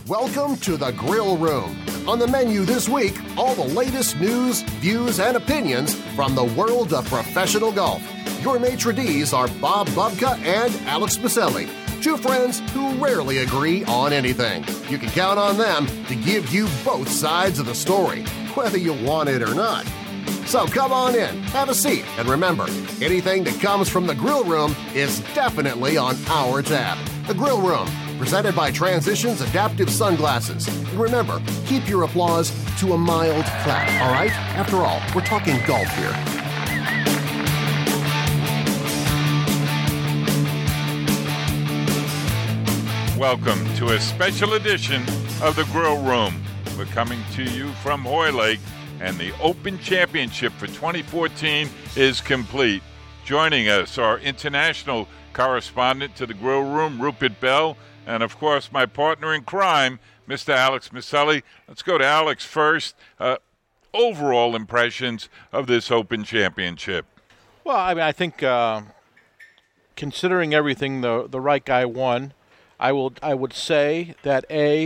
Welcome to the Grill Room. On the menu this week, all the latest news, views, and opinions from the world of professional golf. Your maitre d's are Bob Bubka and Alex Maselli, two friends who rarely agree on anything. You can count on them to give you both sides of the story, whether you want it or not. So come on in, have a seat, and remember, anything that comes from the Grill Room is definitely on our tab. The Grill Room, presented by Transitions Adaptive Sunglasses. And remember, keep your applause to a mild clap, all right? After all, we're talking golf here. Welcome to a special edition of the Grill Room. We're coming to you from Hoylake, and the Open Championship for 2014 is complete. Joining us, our international correspondent to the Grill Room, Rupert Bell, and of course my partner in crime, Mr. Alex Maselli. Let's go to Alex first. Overall impressions of this Open Championship. Well, I think considering everything, the right guy won. I would say that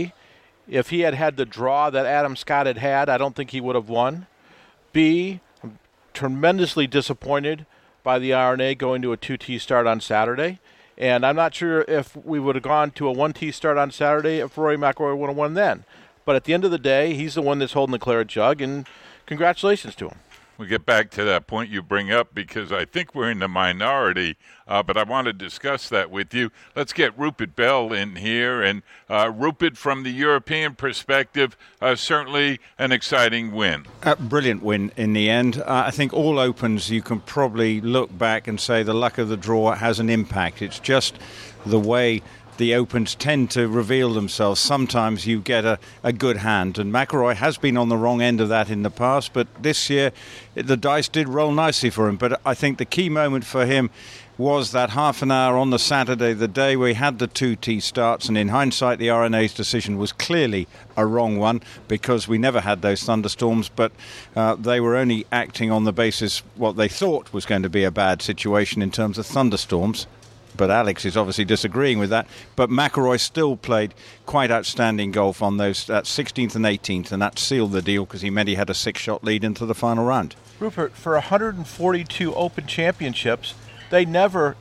if he had the draw that Adam Scott had, I don't think he would have won. B, I'm tremendously disappointed by the R&A going to a 2-tee start on Saturday. And I'm not sure if we would have gone to a 1-tee start on Saturday if Rory McIlroy would have won then. But at the end of the day, he's the one that's holding the claret jug, and congratulations to him. We'll get back to that point you bring up because I think we're in the minority, but I want to discuss that with you. Let's get Rupert Bell in here. And Rupert, from the European perspective, certainly an exciting win. A brilliant win in the end. I think all Opens you can probably look back and say the luck of the draw has an impact. It's just the way the Opens tend to reveal themselves. Sometimes you get a good hand, and McIlroy has been on the wrong end of that in the past, but this year the dice did roll nicely for him. But I think the key moment for him was that half an hour on the Saturday, the day we had the 2-tee starts, and in hindsight the R&A's decision was clearly a wrong one because we never had those thunderstorms, but they were only acting on the basis what they thought was going to be a bad situation in terms of thunderstorms. But Alex is obviously disagreeing with that. But McIlroy still played quite outstanding golf on those 16th and 18th, and that sealed the deal because he meant he had a 6-shot lead into the final round. Rupert, for 142 Open Championships, they never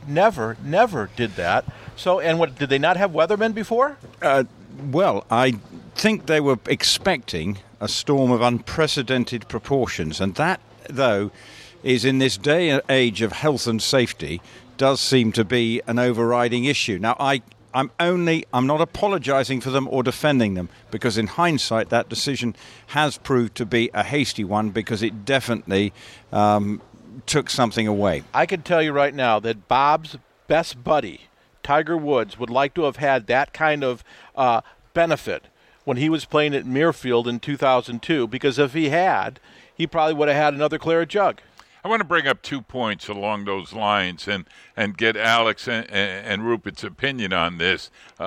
did that. So, and what, did they not have weathermen before? Well, I think they were expecting a storm of unprecedented proportions, and that, though, is in this day and age of health and safety, does seem to be an overriding issue. Now, I'm not apologising for them or defending them, because in hindsight that decision has proved to be a hasty one because it definitely took something away. I can tell you right now that Bob's best buddy, Tiger Woods, would like to have had that kind of benefit when he was playing at Muirfield in 2002, because if he had, he probably would have had another claret jug. I want to bring up 2 points along those lines and get Alex and Rupert's opinion on this.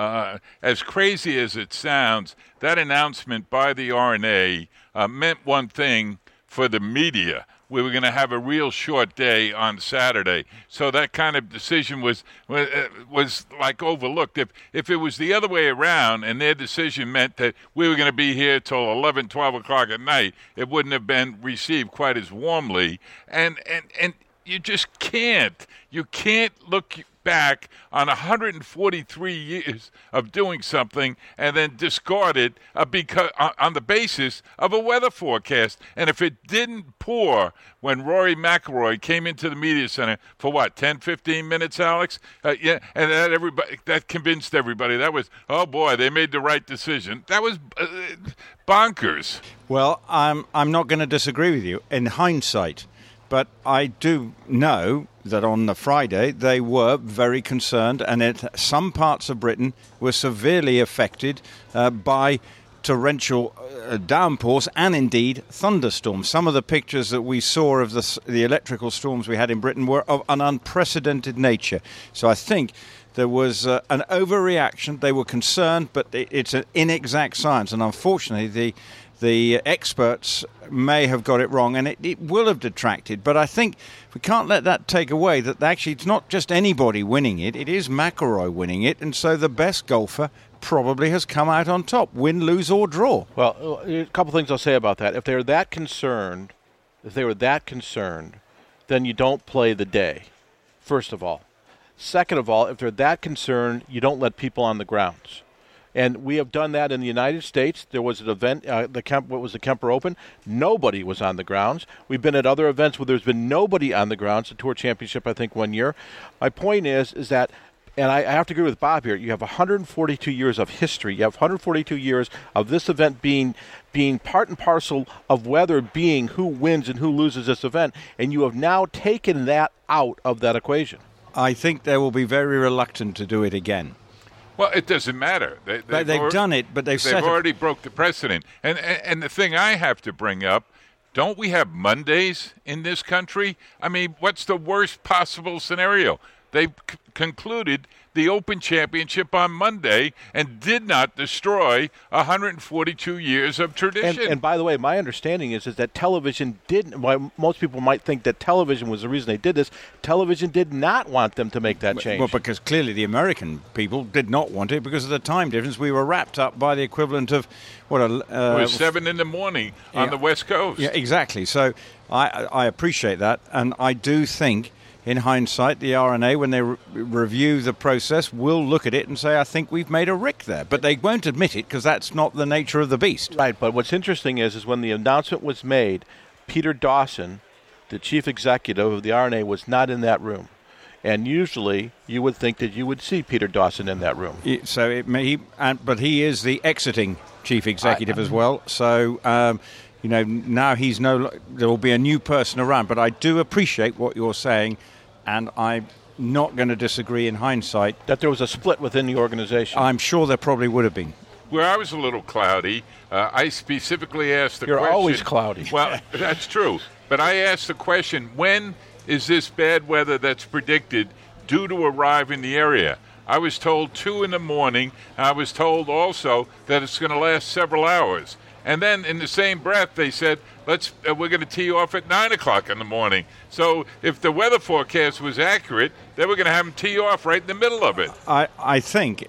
As crazy as it sounds, that announcement by the R&A meant one thing for the media. We were going to have a real short day on Saturday. So that kind of decision was like overlooked. If it was the other way around and their decision meant that we were going to be here till 11, 12 o'clock at night, it wouldn't have been received quite as warmly. And you just can't. You can't look back on 143 years of doing something and then discard it because on the basis of a weather forecast. And if it didn't pour when Rory McIlroy came into the media center for 10, 15 minutes, Alex? And that convinced everybody. That was, oh boy, they made the right decision. That was bonkers. Well, I'm not going to disagree with you in hindsight. But I do know that on the Friday they were very concerned, and some parts of Britain were severely affected by torrential downpours and indeed thunderstorms. Some of the pictures that we saw of the electrical storms we had in Britain were of an unprecedented nature. So I think there was an overreaction. They were concerned, but it's an inexact science, and unfortunately the the experts may have got it wrong, and it will have detracted. But I think we can't let that take away that actually it's not just anybody winning it. It is McIlroy winning it, and so the best golfer probably has come out on top, win, lose, or draw. Well, a couple things I'll say about that. If they were that concerned, then you don't play the day, first of all. Second of all, if they're that concerned, you don't let people on the grounds. And we have done that in the United States. There was an event, what was the Kemper Open? Nobody was on the grounds. We've been at other events where there's been nobody on the grounds, the Tour Championship, I think, one year. My point is that, and I have to agree with Bob here, you have 142 years of history. You have 142 years of this event being part and parcel of whether being who wins and who loses this event, and you have now taken that out of that equation. I think they will be very reluctant to do it again. Well, it doesn't matter. They've done it, but they've already broke the precedent. And the thing I have to bring up, don't we have Mondays in this country? I mean, what's the worst possible scenario? They concluded the Open Championship on Monday and did not destroy 142 years of tradition. And by the way, my understanding is that television didn't. Well, most people might think that television was the reason they did this. Television did not want them to make that change. Well, because clearly the American people did not want it because of the time difference. We were wrapped up by the equivalent of it was 7 in the morning on the West Coast. Yeah, exactly. So I appreciate that, and I do think, in hindsight, the R&A, when they review the process, will look at it and say, I think we've made a rick there. But they won't admit it because that's not the nature of the beast. Right, but what's interesting is when the announcement was made, Peter Dawson, the chief executive of the R&A, was not in that room. And usually you would think that you would see Peter Dawson in that room. But he is the exiting chief executive as well. So, now there will be a new person around. But I do appreciate what you're saying. And I'm not going to disagree in hindsight. That there was a split within the organization. I'm sure there probably would have been. Where I was a little cloudy, I specifically asked the question. You're always cloudy. Well, that's true. But I asked the question, when is this bad weather that's predicted due to arrive in the area? I was told 2 in the morning. I was told also that it's going to last several hours. And then in the same breath, they said, we're going to tee off at 9 o'clock in the morning. So if the weather forecast was accurate, they were going to have them tee off right in the middle of it. I think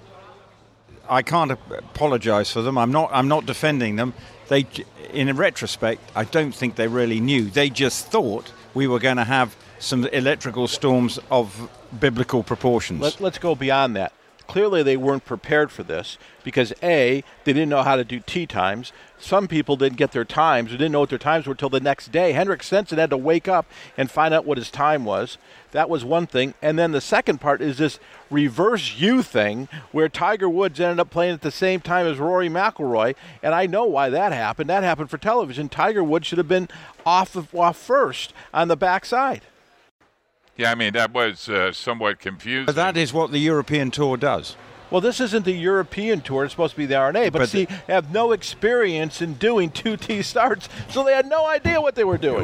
I can't apologize for them. I'm not defending them. They, in retrospect, I don't think they really knew. They just thought we were going to have some electrical storms of biblical proportions. Let's go beyond that. Clearly they weren't prepared for this because, A, they didn't know how to do tee times. Some people didn't get their times or didn't know what their times were until the next day. Henrik Stenson had to wake up and find out what his time was. That was one thing. And then the second part is this reverse U thing where Tiger Woods ended up playing at the same time as Rory McIlroy. And I know why that happened. That happened for television. Tiger Woods should have been off first on the backside. Yeah, I mean, that was somewhat confusing. But that is what the European Tour does. Well, this isn't the European Tour. It's supposed to be the R&A. But see, they have no experience in doing 2 tee starts, so they had no idea what they were doing.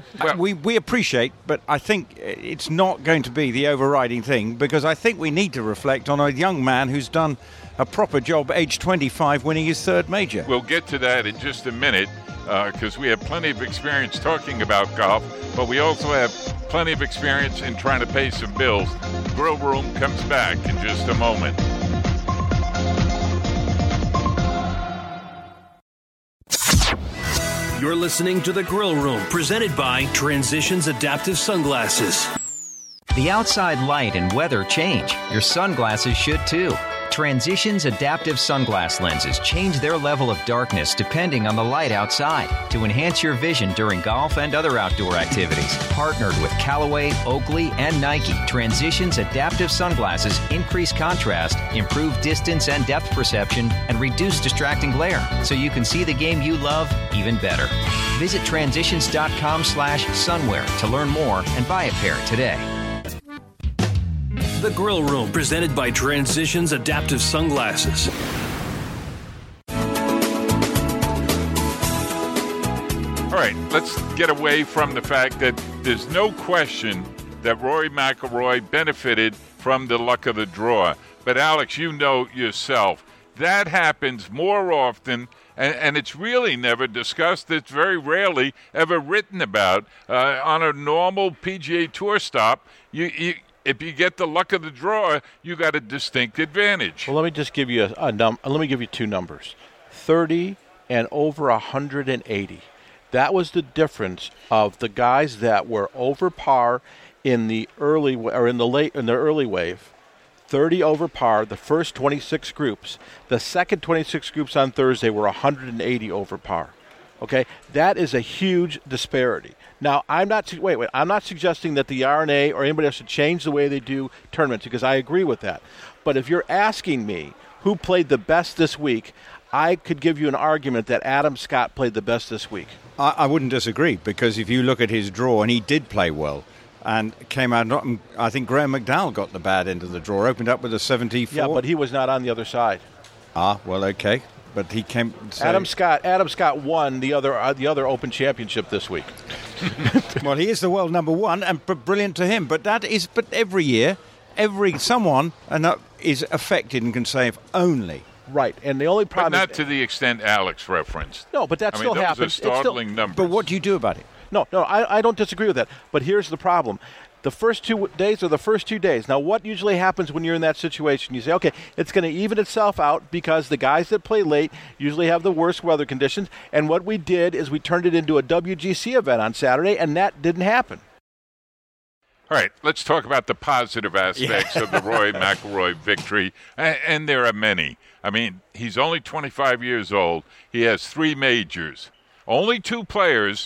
We appreciate, but I think it's not going to be the overriding thing because I think we need to reflect on a young man who's done a proper job, age 25, winning his 3rd major. We'll get to that in just a minute because we have plenty of experience talking about golf, but we also have plenty of experience in trying to pay some bills. Grill Room comes back in just a moment. You're listening to The Grill Room, presented by Transitions Adaptive Sunglasses. The outside light and weather change. Your sunglasses should too. Transitions Adaptive Sunglass lenses change their level of darkness depending on the light outside to enhance your vision during golf and other outdoor activities. Partnered with Callaway, Oakley, and Nike, Transitions Adaptive Sunglasses increase contrast, improve distance and depth perception, and reduce distracting glare so you can see the game you love even better. Visit transitions.com/sunwear to learn more and buy a pair today. The Grill Room, presented by Transitions Adaptive Sunglasses. All right, let's get away from the fact that there's no question that Rory McIlroy benefited from the luck of the draw. But, Alex, you know yourself, that happens more often and it's really never discussed. It's very rarely ever written about. On a normal PGA Tour stop, if you get the luck of the draw, you got a distinct advantage. Well, let me just give you let me give you two numbers: 30 and over 180. That was the difference of the guys that were over par in the early wave. 30 over par, the first 26 groups. The second 26 groups on Thursday were 180 over par. Okay, that is a huge disparity. Now, I'm not suggesting that the RNA or anybody else should change the way they do tournaments, because I agree with that. But if you're asking me who played the best this week, I could give you an argument that Adam Scott played the best this week. I wouldn't disagree, because if you look at his draw, and he did play well, and came out, I think Graham McDowell got the bad end of the draw, opened up with a 74. Yeah, but he was not on the other side. Well, okay. But he came. So Adam Scott won the other Open Championship this week. Well, he is the world number one, and brilliant to him. But every year, someone is affected and can say if only. Right, and the only problem. But not to the extent Alex referenced. No, but that still happens. Those are startling numbers. But what do you do about it? No, I don't disagree with that. But here's the problem. The first 2 days are the first 2 days. Now, what usually happens when you're in that situation? You say, okay, it's going to even itself out because the guys that play late usually have the worst weather conditions. And what we did is we turned it into a WGC event on Saturday, and that didn't happen. All right, let's talk about the positive aspects of the Rory McIlroy victory, and there are many. I mean, he's only 25 years old. He has 3 majors. Only two players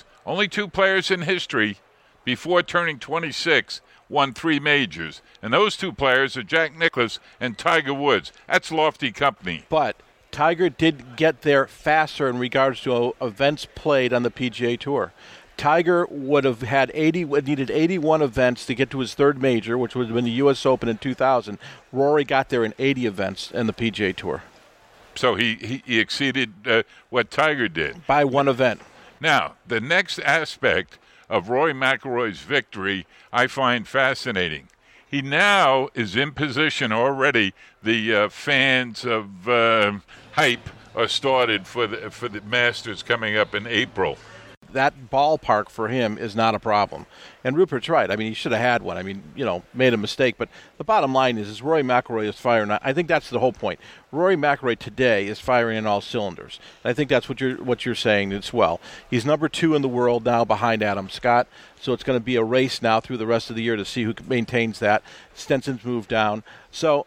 in history before turning 26 won 3 majors. And those 2 players are Jack Nicklaus and Tiger Woods. That's lofty company. But Tiger did get there faster in regards to events played on the PGA Tour. Tiger would have needed 81 events to get to his 3rd major, which would have been the U.S. Open in 2000. Rory got there in 80 events in the PGA Tour. So he exceeded what Tiger did. By 1 event. Now, the next aspect of Rory McIlroy's victory I find fascinating. He now is in position already. The fans of hype are started for the Masters coming up in April. That ballpark for him is not a problem. And Rupert's right. I mean, he should have had one. I mean, made a mistake. But the bottom line is Rory McIlroy is firing. I think that's the whole point. Rory McIlroy today is firing on all cylinders. And I think that's what you're saying as well. He's number 2 in the world now behind Adam Scott. So it's going to be a race now through the rest of the year to see who maintains that. Stenson's moved down. So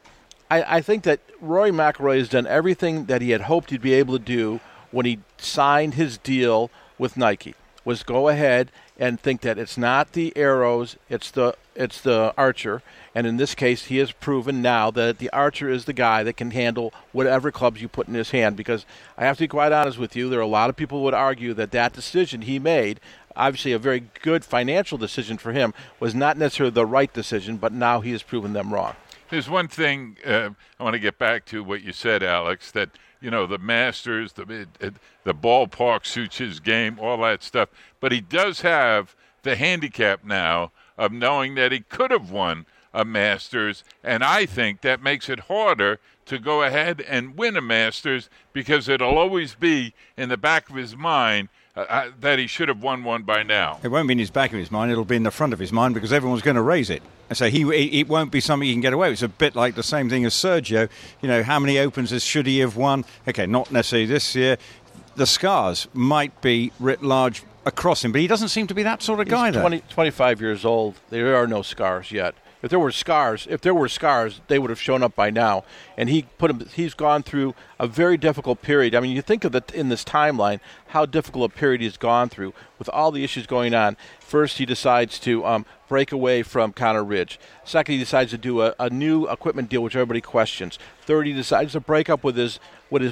I think that Rory McIlroy has done everything that he had hoped he'd be able to do when he signed his deal with Nike, was go ahead and think that it's not the arrows, it's the archer. And in this case, he has proven now that the archer is the guy that can handle whatever clubs you put in his hand. Because I have to be quite honest with you, there are a lot of people who would argue that decision he made, obviously a very good financial decision for him, was not necessarily the right decision, but now he has proven them wrong. There's one thing I want to get back to what you said, Alex, that the Masters, the ballpark suits his game, all that stuff. But he does have the handicap now of knowing that he could have won a Masters, and I think that makes it harder to go ahead and win a Masters because it'll always be in the back of his mind that he should have won one by now. It won't be in his back of his mind, it'll be in the front of his mind because everyone's going to raise it. And so it won't be something he can get away with. It's a bit like the same thing as Sergio. How many Opens should he have won? Okay, not necessarily this year. The scars might be writ large across him, but he doesn't seem to be that sort of guy. 25 years old. There are no scars yet. If there were scars, they would have shown up by now. And he's gone through a very difficult period. I mean, you think of it in this timeline, how difficult a period he's gone through with all the issues going on. First, he decides to break away from Connor Ridge. Second, he decides to do a new equipment deal, which everybody questions. Third, he decides to break up with his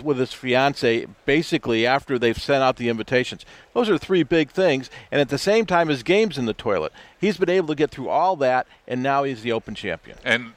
fiance basically after they've sent out the invitations. Those are 3 big things, and at the same time, his game's in the toilet. He's been able to get through all that, and now he's the Open champion. And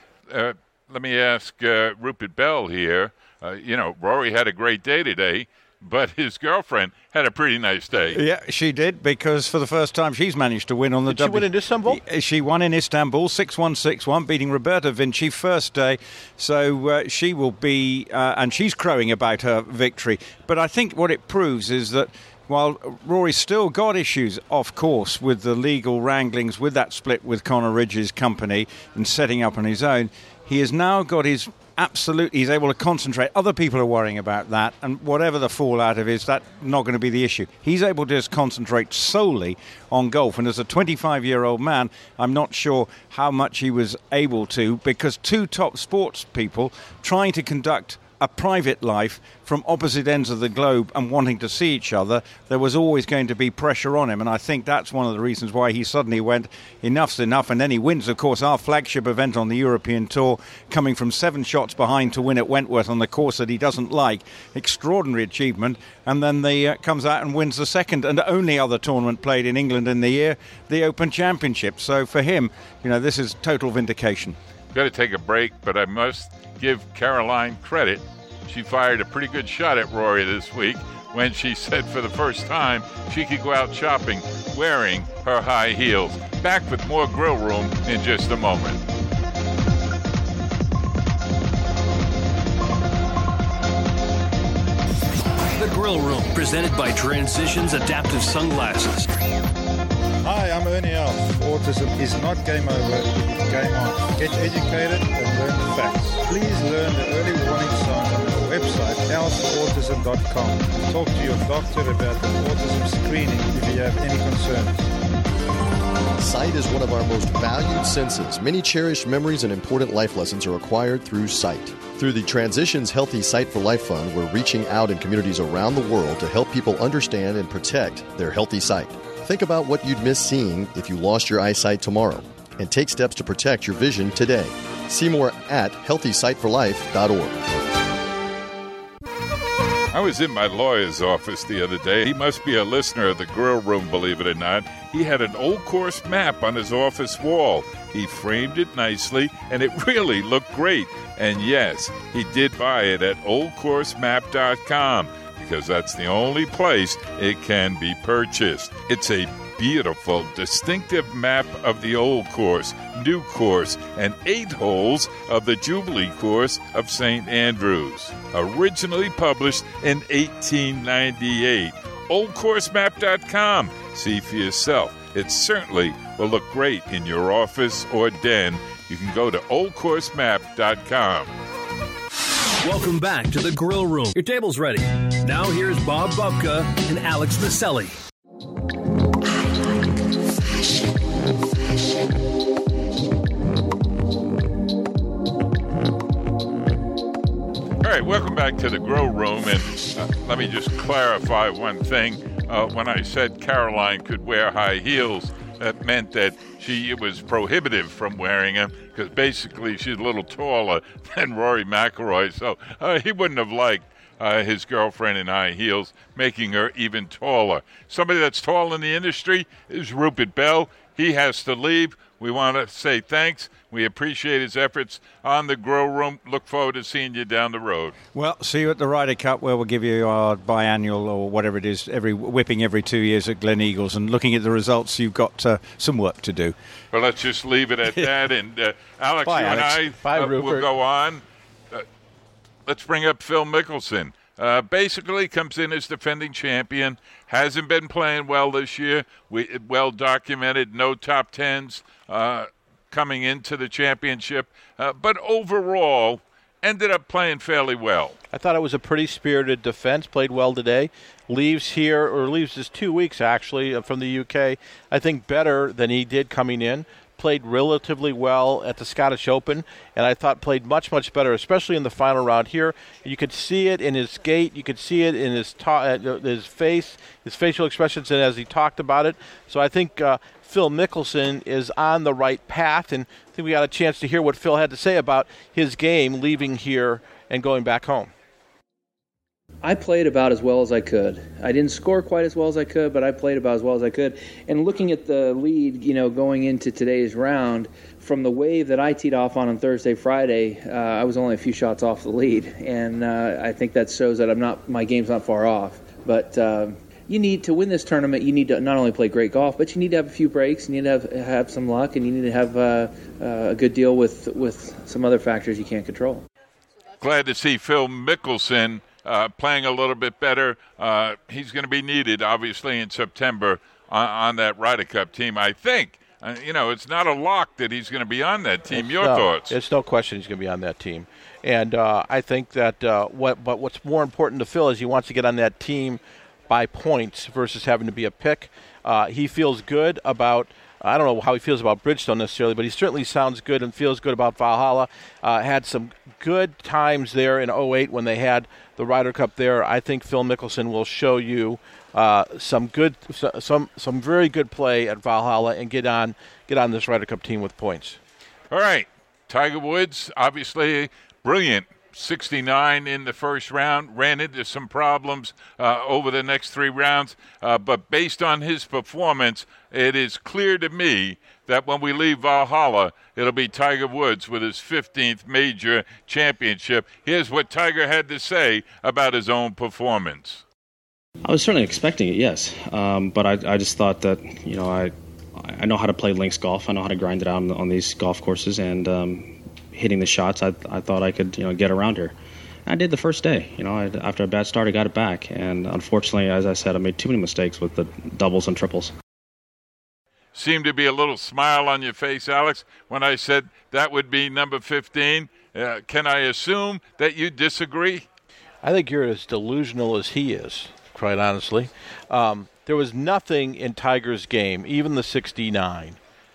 let me ask Rupert Bell here. Rory had a great day today. but his girlfriend had a pretty nice day. Yeah, she did, because for the first time she's managed to win on the Did she win in Istanbul? She won in Istanbul, 6-1, 6-1, beating Roberta Vinci first day. So she will be, and she's crowing about her victory. But I think what it proves is that while Rory's still got issues, of course, with the legal wranglings, with that split with Conor Ridge's company and setting up on his own, he has now got his he's able to concentrate. Other people are worrying about that, and whatever the fallout of is, that's not going to be the issue. He's able to just concentrate solely on golf, and as a 25-year-old man, I'm not sure how much he was able to, because two top sports people trying to conduct a private life from opposite ends of the globe and wanting to see each other, there was always going to be pressure on him, and I think that's one of the reasons why he suddenly went, enough's enough, and then he wins, of course, our flagship event on the European Tour, coming from 7 shots behind to win at Wentworth on the course that he doesn't like. Extraordinary achievement. And then he comes out and wins the second and only other tournament played in England in the year, the Open Championship. So for him, this is total vindication. Got to take a break, but I must give Caroline credit. She fired a pretty good shot at Rory this week when she said for the first time she could go out shopping wearing her high heels. Back with more Grill Room in just a moment. The Grill Room, presented by Transitions Adaptive Sunglasses. Hi, I'm Ernie Elf. Autism is not game over, it's game on. Get educated and learn the facts. Please learn the early warning signs on our website, elfautism.com. Talk to your doctor about the autism screening if you have any concerns. Sight is one of our most valued senses. Many cherished memories and important life lessons are acquired through sight. Through the Transitions Healthy Sight for Life Fund, we're reaching out in communities around the world to help people understand and protect their healthy sight. Think about what you'd miss seeing if you lost your eyesight tomorrow, and take steps to protect your vision today. See more at healthysightforlife.org. I was in my lawyer's office the other day. He must be a listener of the Grill Room, believe it or not. He had an old course map on his office wall. He framed it nicely, and it really looked great. And yes, he did buy it at oldcoursemap.com. because that's the only place it can be purchased. It's a beautiful, distinctive map of the old course, new course, and 8 holes of the Jubilee course of St. Andrews. Originally published in 1898. OldCourseMap.com. See for yourself. It certainly will look great in your office or den. You can go to OldCourseMap.com. Welcome back to the Grill Room. Your table's ready. Now here's Bob Bubka and Alex Maselli. All right, welcome back to the Grill Room, and let me just clarify one thing. When I said Caroline could wear high heels, that meant that it was prohibitive from wearing them, because basically she's a little taller than Rory McIlroy, so he wouldn't have liked his girlfriend in high heels, making her even taller. Somebody that's tall in the industry is Rupert Bell. He has to leave. We want to say thanks. We appreciate his efforts on the Grill Room. Look forward to seeing you down the road. Well, see you at the Ryder Cup, where we'll give you our biannual or whatever it is, whipping every 2 years at Glen Eagles. And looking at the results, you've got some work to do. Well, let's just leave it at that. And Alex, Bye, and I will go on. Let's bring up Phil Mickelson. Basically comes in as defending champion. Hasn't been playing well this year. Well documented, no top tens coming into the championship. But overall, ended up playing fairly well. I thought it was a pretty spirited defense. Played well today. Leaves this 2 weeks, actually, from the UK. I think better than he did coming in. Played relatively well at the Scottish Open, and I thought played much, much better, especially in the final round here. You could see it in his gait. You could see it in his face, his facial expressions, and as he talked about it. So I think Phil Mickelson is on the right path, and I think we got a chance to hear what Phil had to say about his game leaving here and going back home. I played about as well as I could. I didn't score quite as well as I could, but I played about as well as I could. And looking at the lead, going into today's round, from the wave that I teed off on Thursday, Friday, I was only a few shots off the lead, and I think that shows that my game's not far off. But you need to win this tournament. You need to not only play great golf, but you need to have a few breaks. You need to have some luck, and you need to have a good deal with some other factors you can't control. Glad to see Phil Mickelson playing a little bit better. He's going to be needed, obviously, in September on that Ryder Cup team, I think. It's not a lock that he's going to be on that team. Your thoughts? It's no question he's going to be on that team. And I think that what's more important to Phil is he wants to get on that team by points versus having to be a pick. He feels good about, I don't know how he feels about Bridgestone necessarily, but he certainly sounds good and feels good about Valhalla. Had some good times there in 2008 when they had the Ryder Cup there. I think Phil Mickelson will show you some very good play at Valhalla and get on this Ryder Cup team with points. All right, Tiger Woods, obviously brilliant. 69 in the first round, ran into some problems over the next 3 rounds, but based on his performance, it is clear to me that when we leave Valhalla, it'll be Tiger Woods with his 15th major championship. Here's what Tiger had to say about his own performance. I was certainly expecting it, yes, but I just thought that, I know how to play links golf. I know how to grind it out on these golf courses, and hitting the shots, I thought I could, get around her. I did the first day. After a bad start, I got it back, and unfortunately, as I said, I made too many mistakes with the doubles and triples. Seemed to be a little smile on your face, Alex, when I said that would be number 15. Can I assume that you disagree? I think you're as delusional as he is, quite honestly. There was nothing in Tiger's game, even the 69,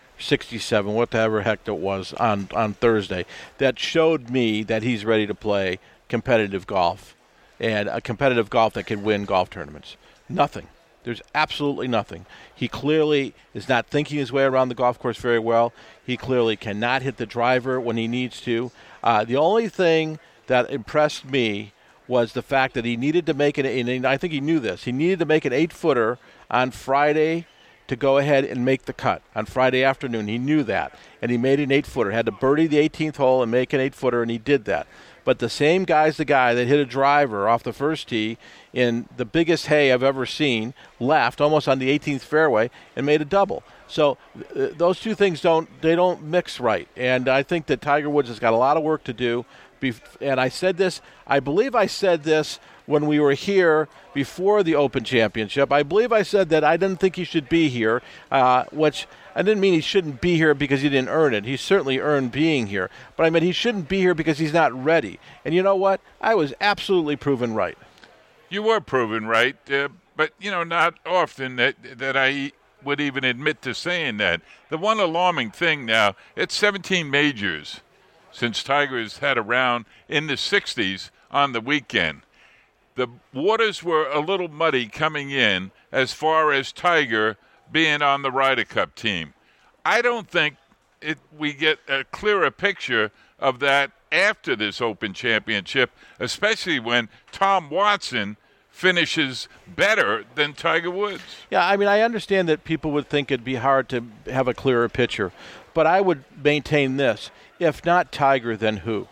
67, whatever heck it was on Thursday, that showed me that he's ready to play competitive golf, and a competitive golf that can win golf tournaments. Nothing. There's absolutely nothing. He clearly is not thinking his way around the golf course very well. He clearly cannot hit the driver when he needs to. The only thing that impressed me was the fact that he needed to make it, and I think he knew this, he needed to make an 8-footer on Friday to go ahead and make the cut on Friday afternoon. He knew that, and he made an 8-footer. Had to birdie the 18th hole and make an 8-footer, and he did that. But the same guy's the guy that hit a driver off the first tee in the biggest hay I've ever seen, left almost on the 18th fairway, and made a double. So those two things don't mix right. And I think that Tiger Woods has got a lot of work to do. And I believe I said this when we were here before the Open Championship. I believe I said that I didn't think he should be here, which I didn't mean he shouldn't be here because he didn't earn it. He certainly earned being here. But I meant he shouldn't be here because he's not ready. And you know what? I was absolutely proven right. You were proven right, but, not often that I would even admit to saying that. The one alarming thing now, it's 17 majors since Tiger's had a round in the 60s on the weekend. The waters were a little muddy coming in as far as Tiger being on the Ryder Cup team. I don't think we get a clearer picture of that after this Open Championship, especially when Tom Watson finishes better than Tiger Woods. Yeah, I mean, I understand that people would think it'd be hard to have a clearer picture, but I would maintain this. If not Tiger, then who?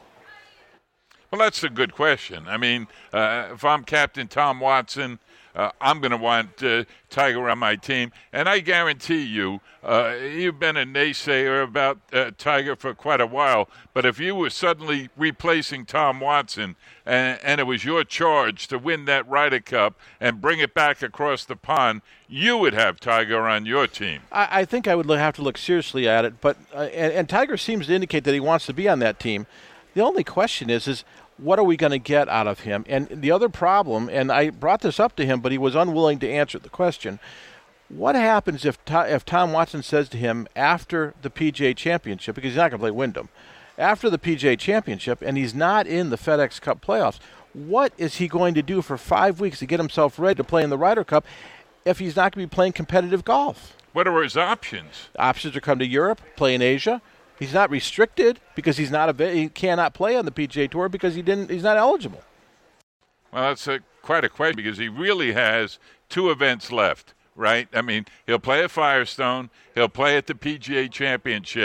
Well, that's a good question. I mean, if I'm Captain Tom Watson, I'm going to want Tiger on my team. And I guarantee you, you've been a naysayer about Tiger for quite a while. But if you were suddenly replacing Tom Watson and it was your charge to win that Ryder Cup and bring it back across the pond, you would have Tiger on your team. I think I would have to look seriously at it. But and Tiger seems to indicate that he wants to be on that team. The only question is what are we going to get out of him? And the other problem, and I brought this up to him, but he was unwilling to answer the question, what happens if Tom Watson says to him after the PGA Championship, because he's not going to play Wyndham, after the PGA Championship, and he's not in the FedEx Cup playoffs, what is he going to do for 5 weeks to get himself ready to play in the Ryder Cup if he's not going to be playing competitive golf? What are his options? Options are come to Europe, play in Asia. He's not restricted because he cannot play on the PGA Tour because he's not eligible. Well, that's quite a question because he really has 2 events left, right? I mean, he'll play at Firestone, he'll play at the PGA Championship,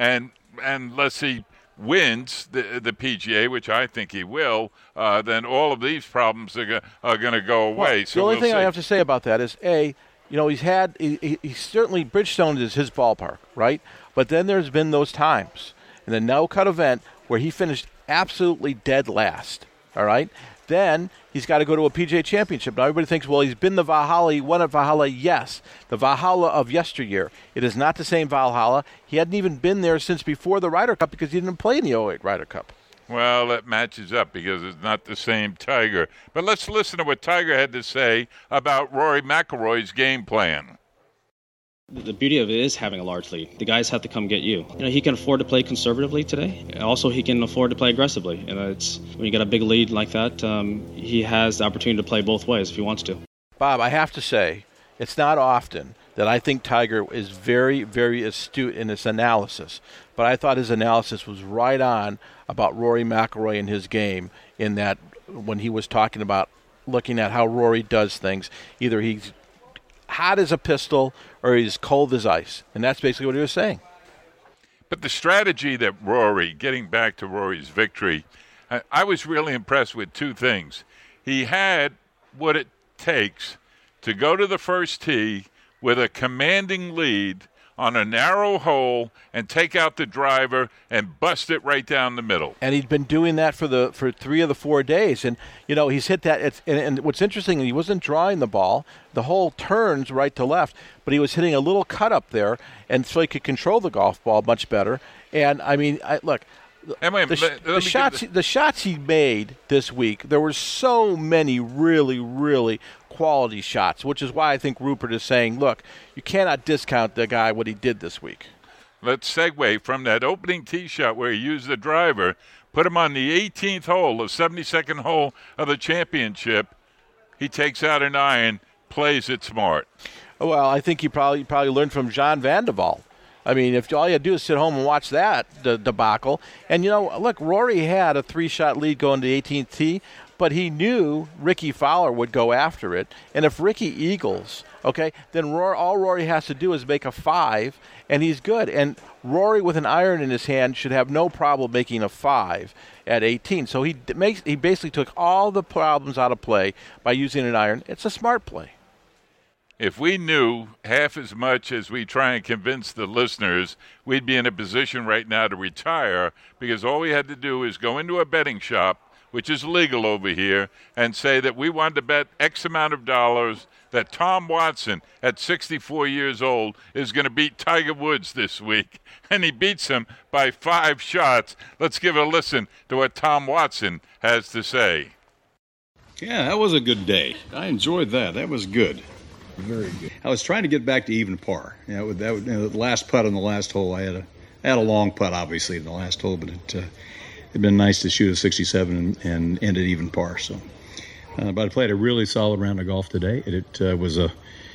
and unless he wins the PGA, which I think he will, then all of these problems are going to go away. Well, so the only we'll thing see. I have to say about that is, he's certainly, Bridgestone is his ballpark, right? But then there's been those times in the no-cut event where he finished absolutely dead last, all right? Then he's got to go to a PGA Championship. Now everybody thinks, well, he's been the Valhalla. He won at Valhalla. Yes, the Valhalla of yesteryear. It is not the same Valhalla. He hadn't even been there since before the Ryder Cup because he didn't play in the 08 Ryder Cup. Well, that matches up because it's not the same Tiger. But let's listen to what Tiger had to say about Rory McIlroy's game plan. The beauty of it is having a large lead. The guys have to come get you. He can afford to play conservatively today. Also, he can afford to play aggressively. And it's when you get a big lead like that, he has the opportunity to play both ways if he wants to. Bob, I have to say, it's not often that I think Tiger is very, very astute in his analysis. But I thought his analysis was right on about Rory McIlroy and his game in that when he was talking about looking at how Rory does things. Either he's hot as a pistol or he's cold as ice. And that's basically what he was saying. But the strategy that Rory, getting back to Rory's victory, I was really impressed with two things. He had what it takes to go to the first tee with a commanding lead on a narrow hole and take out the driver and bust it right down the middle. And he'd been doing that for 3 of the 4 days. And, he's hit that. And what's interesting, he wasn't drawing the ball. The hole turns right to left, but he was hitting a little cut up there, and so he could control the golf ball much better. And, the shots he made this week, there were so many really, really quality shots, which is why I think Rupert is saying, look, you cannot discount the guy, what he did this week. Let's segue from that opening tee shot where he used the driver, put him on the 18th hole, the 72nd hole of the championship. He takes out an iron, plays it smart. Well, I think he probably learned from John Vanderval. I mean, if all you had to do is sit home and watch that debacle. And, look, Rory had a 3-shot lead going to the 18th tee, but he knew Ricky Fowler would go after it. And if Ricky eagles, then all Rory has to do is make a 5, and he's good. And Rory with an iron in his hand should have no problem making a 5 at 18. So he basically took all the problems out of play by using an iron. It's a smart play. If we knew half as much as we try and convince the listeners, we'd be in a position right now to retire because all we had to do is go into a betting shop, which is legal over here, and say that we wanted to bet X amount of dollars that Tom Watson, at 64 years old, is going to beat Tiger Woods this week. And he beats him by 5 shots. Let's give a listen to what Tom Watson has to say. Yeah, that was a good day. I enjoyed that. That was good. Very good. I was trying to get back to even par. The last putt on the last hole, I had a long putt, obviously, in the last hole, but it'd been nice to shoot a 67 and end at even par. So, but I played a really solid round of golf today. It was a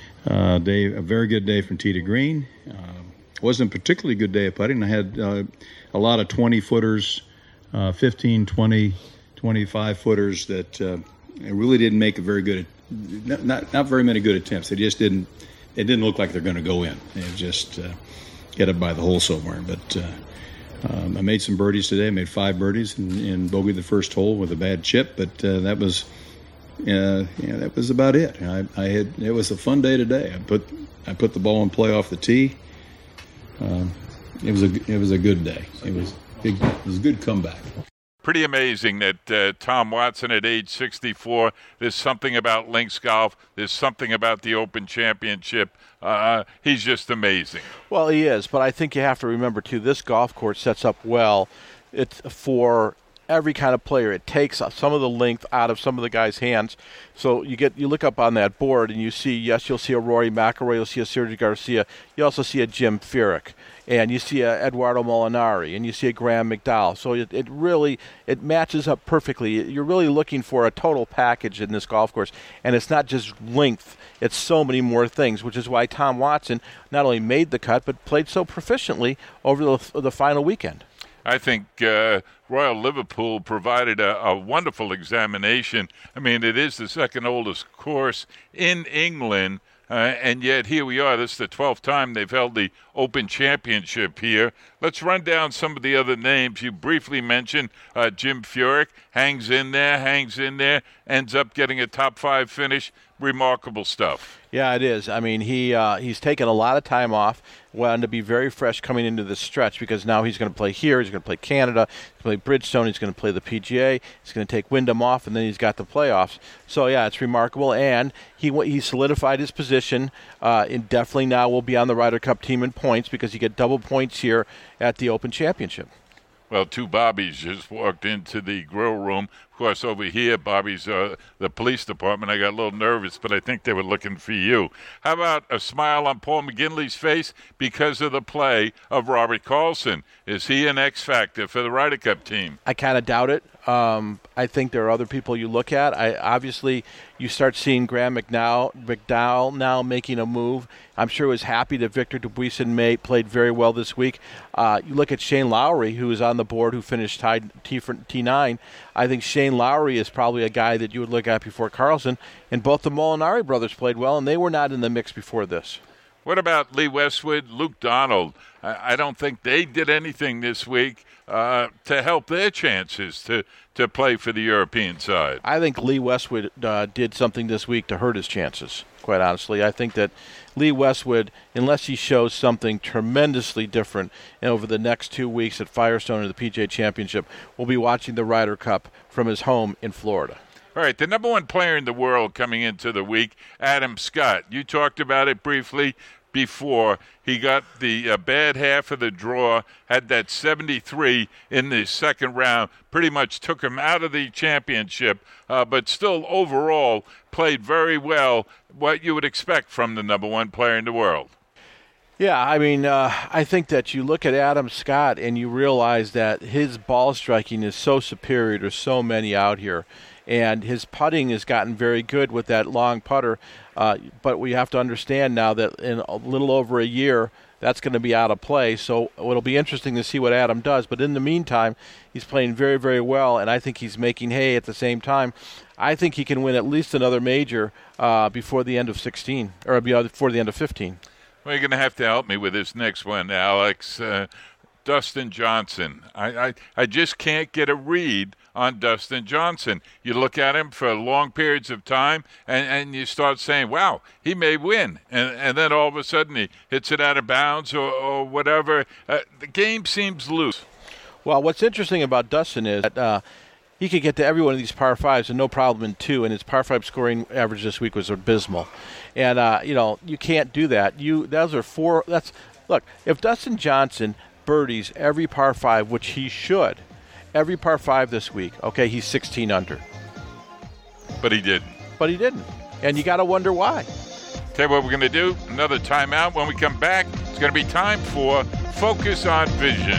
very good day from tee to green. Wasn't a particularly good day of putting. I had a lot of 20-footers, 15, 20, 25-footers that I really didn't make a very good. Not very many good attempts. It didn't look like they're going to go in. They just get up by the hole somewhere. But I made some birdies today. I made 5 birdies and bogeyed the first hole with a bad chip. But that was about it. It was a fun day today. I put the ball in play off the tee. It was a good day. It was a good comeback. Pretty amazing that Tom Watson at age 64, there's something about links golf, there's something about the Open Championship. He's just amazing. Well, he is, but I think you have to remember, too, this golf course sets up well. It's for every kind of player. It takes some of the length out of some of the guys' hands. So you look up on that board and you see, yes, you'll see a Rory McIlroy, you'll see a Sergio Garcia, you also see a Jim Furyk, and you see a Eduardo Molinari, and you see a Graham McDowell. So it really matches up perfectly. You're really looking for a total package in this golf course, and it's not just length. It's so many more things, which is why Tom Watson not only made the cut, but played so proficiently over the final weekend. I think Royal Liverpool provided a wonderful examination. I mean, it is the second oldest course in England. and yet here we are. This is the 12th time they've held the Open Championship here. Let's run down some of the other names. You briefly mentioned Jim Furyk. Hangs in there, ends up getting a top 5 finish. Remarkable stuff. Yeah, it is. I mean, he's taken a lot of time off, wanted to be very fresh coming into this stretch because now he's going to play here, he's going to play Canada, he's going to play Bridgestone, he's going to play the PGA, he's going to take Wyndham off, and then he's got the playoffs. So, yeah, it's remarkable, and he solidified his position, and definitely now will be on the Ryder Cup team in points because you get double points here at the Open Championship. Well, 2 Bobbies just walked into the grill room. Of course, over here, Bobby's the police department. I got a little nervous, but I think they were looking for you. How about a smile on Paul McGinley's face because of the play of Robert Karlsson? Is he an X factor for the Ryder Cup team? I kind of doubt it. I think there are other people you look at. Obviously, you start seeing Graham McDowell now making a move. I'm sure he was happy that Victor Dubuisson played very well this week. You look at Shane Lowry, who is on the board, who finished tied T9. I think Shane Lowry is probably a guy that you would look at before Karlsson. And both the Molinari brothers played well, and they were not in the mix before this. What about Lee Westwood, Luke Donald? I don't think they did anything this week to help their chances to play for the European side. I think Lee Westwood did something this week to hurt his chances, quite honestly. I think that Lee Westwood, unless he shows something tremendously different over the next 2 weeks at Firestone or the PGA Championship, we'll be watching the Ryder Cup from his home in Florida. All right, the number 1 player in the world coming into the week, Adam Scott. You talked about it briefly before. He got the bad half of the draw, had that 73 in the second round, pretty much took him out of the championship, but still overall played very well, what you would expect from the number 1 player in the world. Yeah, I mean, I think that you look at Adam Scott and you realize that his ball striking is so superior to so many out here. And his putting has gotten very good with that long putter. But we have to understand now that in a little over a year, that's going to be out of play. So it'll be interesting to see what Adam does. But in the meantime, he's playing very, very well, and I think he's making hay at the same time. I think he can win at least another major before the end of 16, or before the end of 15. Well, you're going to have to help me with this next one, Alex. Dustin Johnson. I just can't get a read on Dustin Johnson. You look at him for long periods of time, and you start saying, wow, he may win. And then all of a sudden he hits it out of bounds or whatever. The game seems loose. Well, what's interesting about Dustin is that he could get to every one of these par 5s and no problem in 2, and his par 5 scoring average this week was abysmal. And, you can't do that. Those are 4. Look, if Dustin Johnson birdies every par 5, which he should, every par 5 this week, okay, he's 16 under. But he didn't. And you got to wonder why. Tell you what we're going to do, another timeout. When we come back, it's going to be time for Focus on Vision.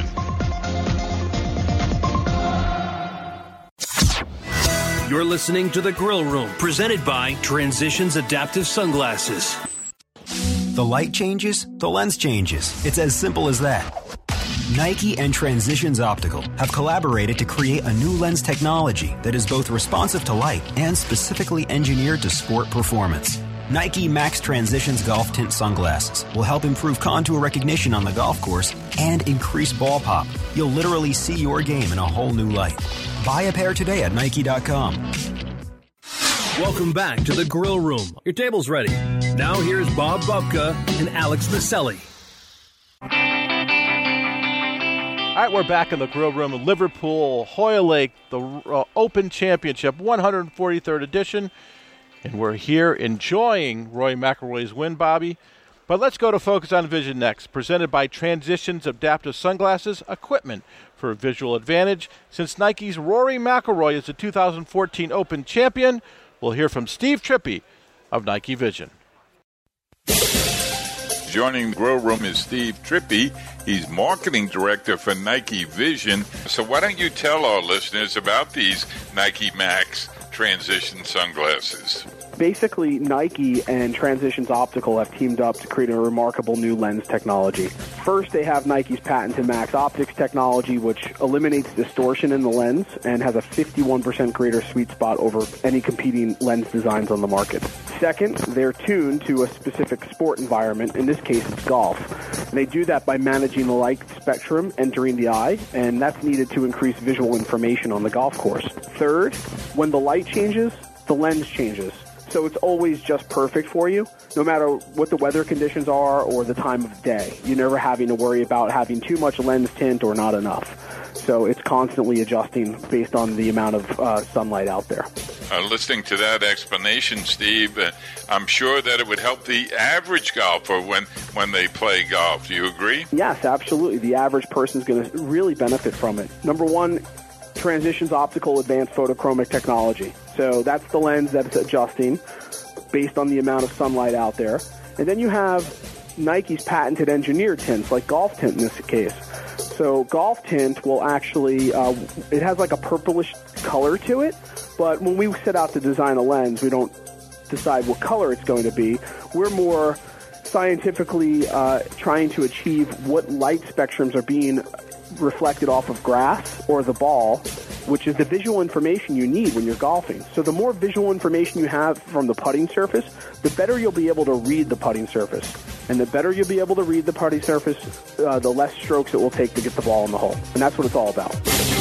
You're listening to The Grill Room, presented by Transitions Adaptive Sunglasses. The light changes, the lens changes. It's as simple as that. Nike and Transitions Optical have collaborated to create a new lens technology that is both responsive to light and specifically engineered to sport performance. Nike Max Transitions Golf Tint Sunglasses will help improve contour recognition on the golf course and increase ball pop. You'll literally see your game in a whole new light. Buy a pair today at Nike.com. Welcome back to The Grill Room. Your table's ready. Now here's Bob Bubka and Alex Naselli. All right, we're back in the Grill Room in Liverpool, Hoyle Lake, the Open Championship, 143rd edition. And we're here enjoying Rory McIlroy's win, Bobby. But let's go to Focus on Vision next, presented by Transitions Adaptive Sunglasses, equipment for visual advantage. Since Nike's Rory McIlroy is the 2014 Open champion, we'll hear from Steve Trippi of Nike Vision. Joining the Grill Room is Steve Trippi. He's marketing director for Nike Vision. So why don't you tell our listeners about these Nike Max Transition sunglasses? Basically, Nike and Transitions Optical have teamed up to create a remarkable new lens technology. First, they have Nike's patented Max Optics technology, which eliminates distortion in the lens and has a 51% greater sweet spot over any competing lens designs on the market. Second, they're tuned to a specific sport environment. In this case, it's golf. And they do that by managing the light spectrum entering the eye, and that's needed to increase visual information on the golf course. Third, when the light changes, the lens changes. So it's always just perfect for you, no matter what the weather conditions are or the time of day. You're never having to worry about having too much lens tint or not enough. So it's constantly adjusting based on the amount of sunlight out there. Listening to that explanation, Steve, I'm sure that it would help the average golfer when they play golf. Do you agree? Yes, absolutely. The average person is going to really benefit from it. Number one, Transitions Optical Advanced Photochromic Technology. So that's the lens that's adjusting based on the amount of sunlight out there. And then you have Nike's patented engineered tints, like golf tint in this case. So golf tint will actually, it has like a purplish color to it, but when we set out to design a lens, we don't decide what color it's going to be. We're more scientifically trying to achieve what light spectrums are being reflected off of grass or the ball, which is the visual information you need when you're golfing. So the more visual information you have from the putting surface, the better you'll be able to read the putting surface. And the better you'll be able to read the putting surface, the less strokes it will take to get the ball in the hole. And that's what it's all about.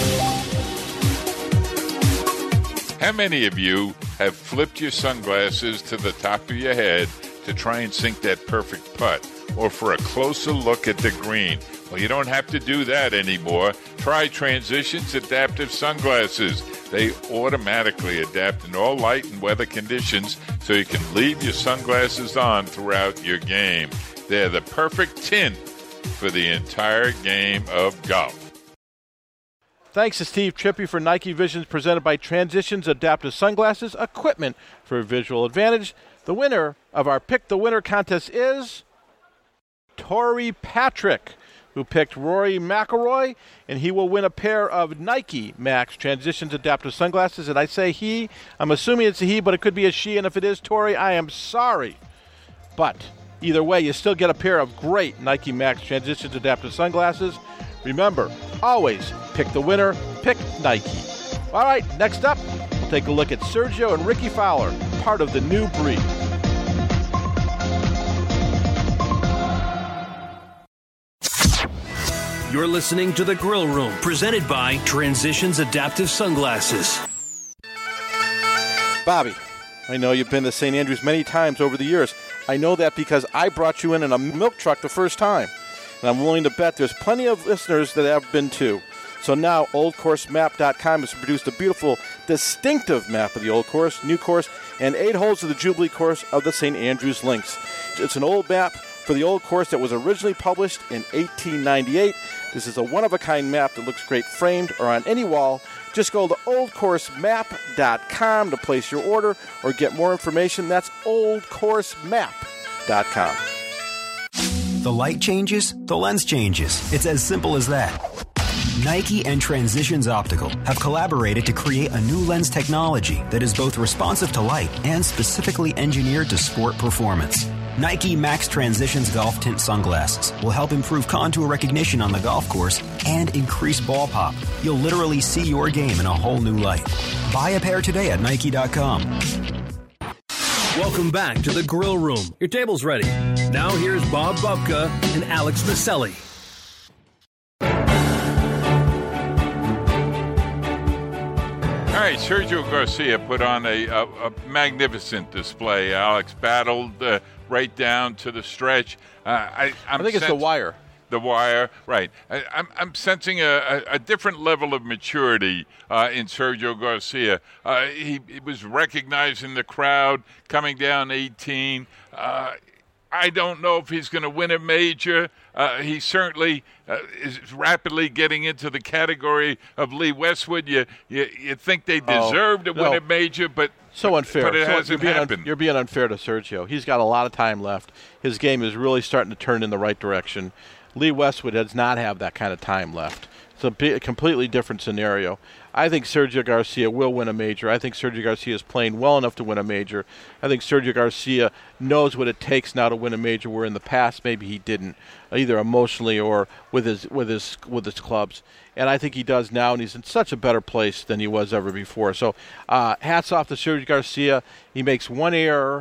How many of you have flipped your sunglasses to the top of your head to try and sink that perfect putt, or for a closer look at the green? Well, you don't have to do that anymore. Try Transitions Adaptive Sunglasses. They automatically adapt in all light and weather conditions, so you can leave your sunglasses on throughout your game. They're the perfect tint for the entire game of golf. Thanks to Steve Trippi for Nike Visions, presented by Transitions Adaptive Sunglasses, equipment for visual advantage. The winner of our Pick the Winner contest is Tori Patrick, who picked Rory McIlroy, and he will win a pair of Nike Max Transitions Adaptive Sunglasses. And I say he, I'm assuming it's a he, but it could be a she, and if it is Tori, I am sorry. But either way, you still get a pair of great Nike Max Transitions Adaptive Sunglasses. Remember, always pick the winner, pick Nike. All right, next up, we'll take a look at Sergio and Ricky Fowler, part of the new breed. You're listening to The Grill Room, presented by Transitions Adaptive Sunglasses. Bobby, I know you've been to St. Andrews many times over the years. I know that because I brought you in a milk truck the first time. And I'm willing to bet there's plenty of listeners that have been too. So now, OldCourseMap.com has produced a beautiful, distinctive map of the Old Course, New Course, and 8 holes of the Jubilee Course of the St. Andrews Links. It's an old map for the Old Course that was originally published in 1898. This is a one-of-a-kind map that looks great framed or on any wall. Just go to OldCourseMap.com to place your order or get more information. That's OldCourseMap.com. The light changes, the lens changes. It's as simple as that. Nike and Transitions Optical have collaborated to create a new lens technology that is both responsive to light and specifically engineered to sport performance. Nike Max Transitions Golf Tint Sunglasses will help improve contour recognition on the golf course and increase ball pop. You'll literally see your game in a whole new light. Buy a pair today at Nike.com. Welcome back to The Grill Room. Your table's ready. Now here's Bob Bubka and Alex Maselli. All right, Sergio Garcia put on a magnificent display. Alex battled right down to the stretch. I think it's the wire. The wire, right. I'm sensing a different level of maturity in Sergio Garcia. He was recognizing the crowd coming down 18. I don't know if he's going to win a major. He certainly is rapidly getting into the category of Lee Westwood. You think they deserve to win a major, but so unfair. But it hasn't happened. You're being unfair to Sergio. He's got a lot of time left. His game is really starting to turn in the right direction. Lee Westwood does not have that kind of time left. It's a completely different scenario. I think Sergio Garcia will win a major. I think Sergio Garcia is playing well enough to win a major. I think Sergio Garcia knows what it takes now to win a major, where in the past maybe he didn't, either emotionally or with his clubs. And I think he does now, and he's in such a better place than he was ever before. So hats off to Sergio Garcia. He makes one error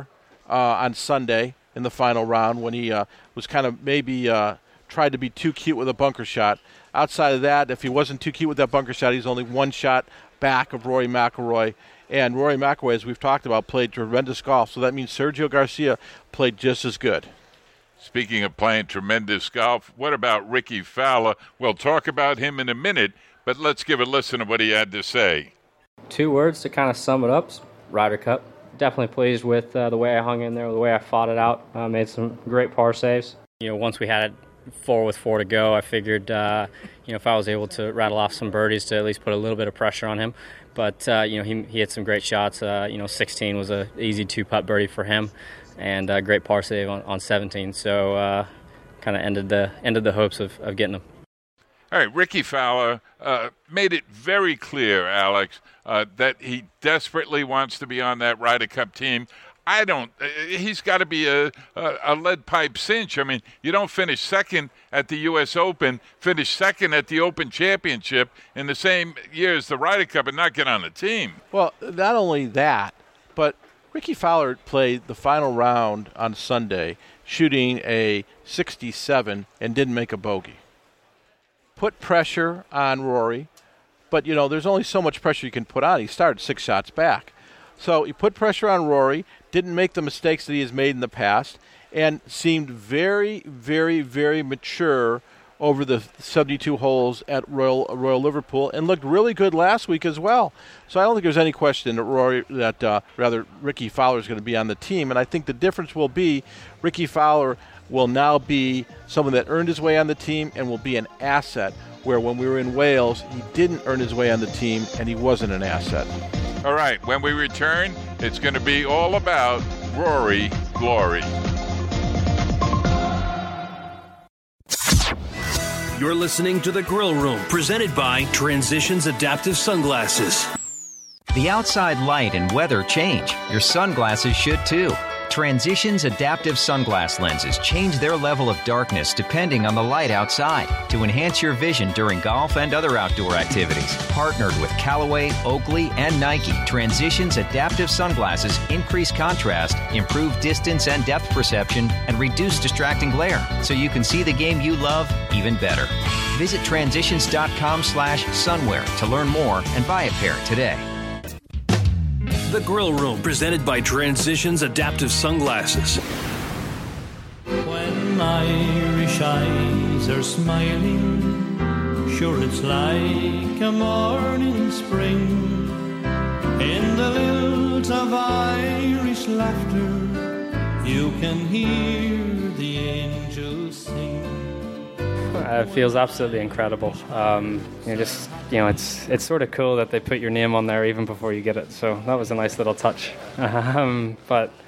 on Sunday in the final round when he was kind of maybe tried to be too cute with a bunker shot. Outside of that, if he wasn't too cute with that bunker shot, he's only one shot back of Rory McIlroy. And Rory McIlroy, as we've talked about, played tremendous golf. So that means Sergio Garcia played just as good. Speaking of playing tremendous golf, what about Ricky Fowler? We'll talk about him in a minute, but let's give a listen to what he had to say. 2 words to kind of sum it up: Ryder Cup. Definitely pleased with the way I hung in there, the way I fought it out. Made some great par saves. Once we had it 4 with 4 to go, I figured, if I was able to rattle off some birdies to at least put a little bit of pressure on him. But, he hit some great shots. 16 was an easy 2-putt birdie for him, and a great par save on 17. So kind of ended the hopes of getting him. All right, Ricky Fowler made it very clear, Alex, that he desperately wants to be on that Ryder Cup team. He's got to be a lead pipe cinch. I mean, you don't finish second at the U.S. Open, finish second at the Open Championship in the same year as the Ryder Cup and not get on the team. Well, not only that, but Ricky Fowler played the final round on Sunday shooting a 67 and didn't make a bogey. Put pressure on Rory, but, there's only so much pressure you can put on. He started 6 shots back. So he put pressure on Rory, didn't make the mistakes that he has made in the past, and seemed very, very, very mature over the 72 holes at Royal Liverpool, and looked really good last week as well. So I don't think there's any question that Ricky Fowler is going to be on the team, and I think the difference will be Ricky Fowler will now be someone that earned his way on the team and will be an asset, where when we were in Wales, he didn't earn his way on the team and he wasn't an asset. All right, when we return, it's going to be all about Rory Glory. You're listening to The Grill Room, presented by Transitions Adaptive Sunglasses. The outside light and weather change. Your sunglasses should too. Transitions Adaptive Sunglass lenses change their level of darkness depending on the light outside to enhance your vision during golf and other outdoor activities. Partnered with Callaway, Oakley, and Nike, Transitions Adaptive Sunglasses increase contrast, improve distance and depth perception, and reduce distracting glare so you can see the game you love even better. Visit transitions.com/sunwear to learn more and buy a pair today. The Grill Room, presented by Transitions Adaptive Sunglasses. When Irish eyes are smiling, sure it's like a morning spring. In the lilt of Irish laughter, you can hear the angels sing. It feels absolutely incredible. It's sort of cool that they put your name on there even before you get it. So that was a nice little touch. It's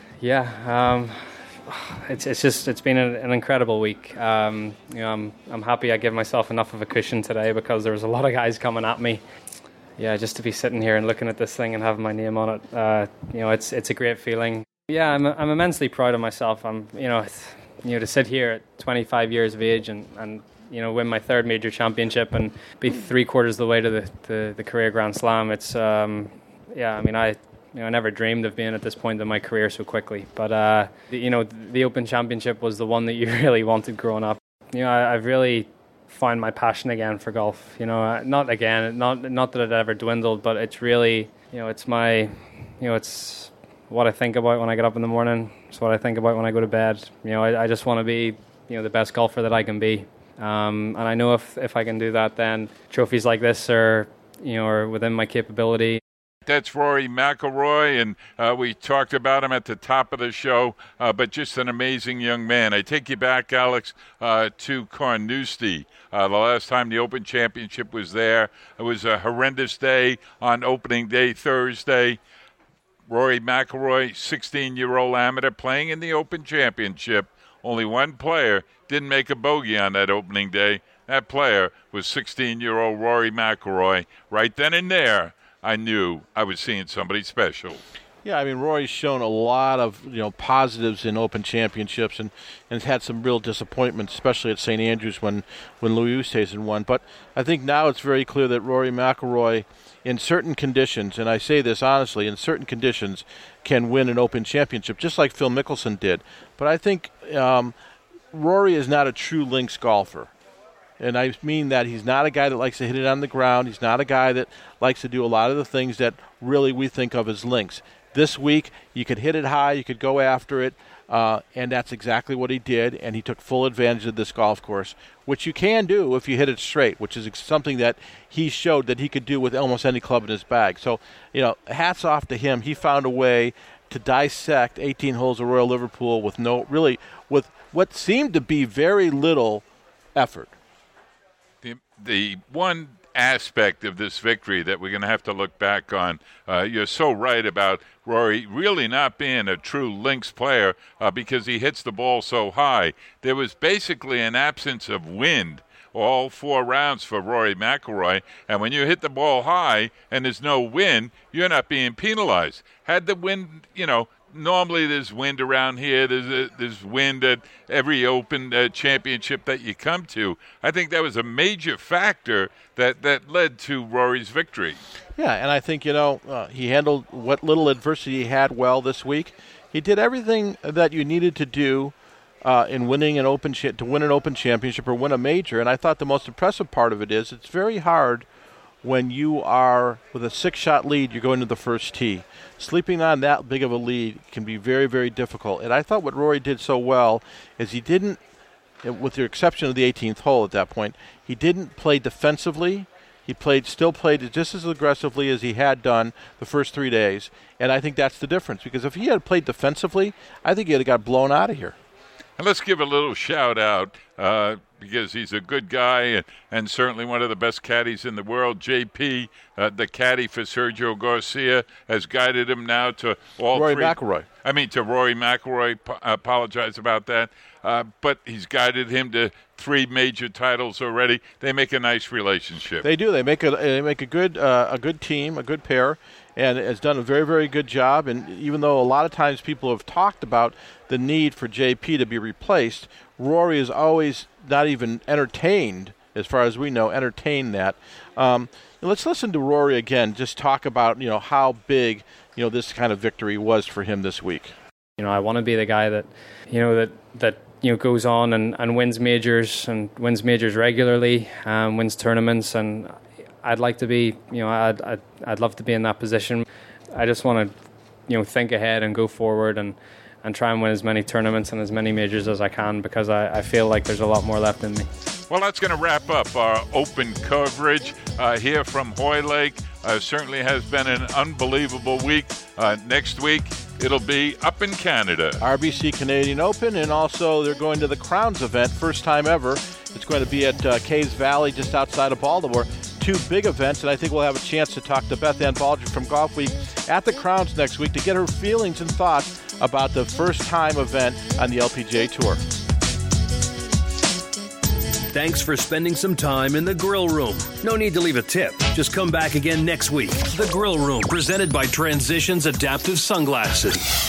been an incredible week. I'm happy I give myself enough of a cushion today because there was a lot of guys coming at me. Yeah, just to be sitting here and looking at this thing and having my name on it, it's a great feeling. Yeah, I'm immensely proud of myself. To sit here at 25 years of age and win my 3rd major championship and be 3/4 of the way to the career Grand Slam. It's I never dreamed of being at this point in my career so quickly. But the Open Championship was the one that you really wanted growing up. I've really found my passion again for golf. Not that it ever dwindled, but it's really it's what I think about when I get up in the morning. It's what I think about when I go to bed. I just want to be the best golfer that I can be. And I know if I can do that, then trophies like this are within my capability. That's Rory McIlroy, and we talked about him at the top of the show, but just an amazing young man. I take you back, Alex, to Carnoustie. The last time the Open Championship was there, it was a horrendous day on opening day, Thursday. Rory McIlroy, 16-year-old amateur, playing in the Open Championship. Only one player didn't make a bogey on that opening day. That player was 16-year-old Rory McIlroy. Right then and there, I knew I was seeing somebody special. Yeah, Rory's shown a lot of positives in Open Championships and has had some real disappointments, especially at St. Andrews when Louis Oosthuizen won. But I think now it's very clear that Rory McIlroy in certain conditions, and I say this honestly, in certain conditions can win an Open Championship, just like Phil Mickelson did. But I think Rory is not a true links golfer. And I mean that he's not a guy that likes to hit it on the ground. He's not a guy that likes to do a lot of the things that really we think of as links. This week, you could hit it high, you could go after it, and that's exactly what he did, and he took full advantage of this golf course, which you can do if you hit it straight, which is something that he showed that he could do with almost any club in his bag. So, hats off to him. He found a way to dissect 18 holes of Royal Liverpool with with what seemed to be very little effort. The one aspect of this victory that we're going to have to look back on, you're so right about Rory really not being a true links player because he hits the ball so high. There was basically an absence of wind all 4 rounds for Rory McIlroy, and when you hit the ball high and there's no wind, you're not being penalized. Had the wind, normally there's wind around here. There's wind at every Open championship that you come to. I think that was a major factor that led to Rory's victory. Yeah, and I think, he handled what little adversity he had well this week. He did everything that you needed to do in winning an Open to win an Open championship or win a major. And I thought the most impressive part of it is it's very hard when you are with a 6-shot lead, you're going to the first tee. Sleeping on that big of a lead can be very, very difficult. And I thought what Rory did so well is he didn't, with the exception of the 18th hole at that point, he didn't play defensively. He still played just as aggressively as he had done the first 3 days. And I think that's the difference, because if he had played defensively, I think he'd have got blown out of here. And let's give a little shout out because he's a good guy and certainly one of the best caddies in the world. JP, the caddy for Sergio Garcia, has guided him now to all Rory three. McIlroy. To Rory McIlroy. Apologize about that. But he's guided him to 3 major titles already. They make a nice relationship. They do. They make a good team, a good pair, and has done a very, very good job. And even though a lot of times people have talked about the need for JP to be replaced, Rory has always not even entertained, as far as we know, that. Let's listen to Rory again. Just talk about how big this kind of victory was for him this week. I want to be the guy that goes on and wins majors regularly, wins tournaments, and I'd like to be, I'd love to be in that position. I just want to, think ahead and go forward and try and win as many tournaments and as many majors as I can, because I feel like there's a lot more left in me. Well, that's going to wrap up our Open coverage here from Hoylake. Certainly has been an unbelievable week. Next week, it'll be up in Canada. RBC Canadian Open, and also they're going to the Crowns event, first time ever. It's going to be at Caves Valley, just outside of Baltimore. 2 big events, and I think we'll have a chance to talk to Beth Ann Baldry from Golf Week at the Crowns next week to get her feelings and thoughts about the first-time event on the LPGA Tour. Thanks for spending some time in the Grill Room. No need to leave a tip. Just come back again next week. The Grill Room, presented by Transitions Adaptive Sunglasses.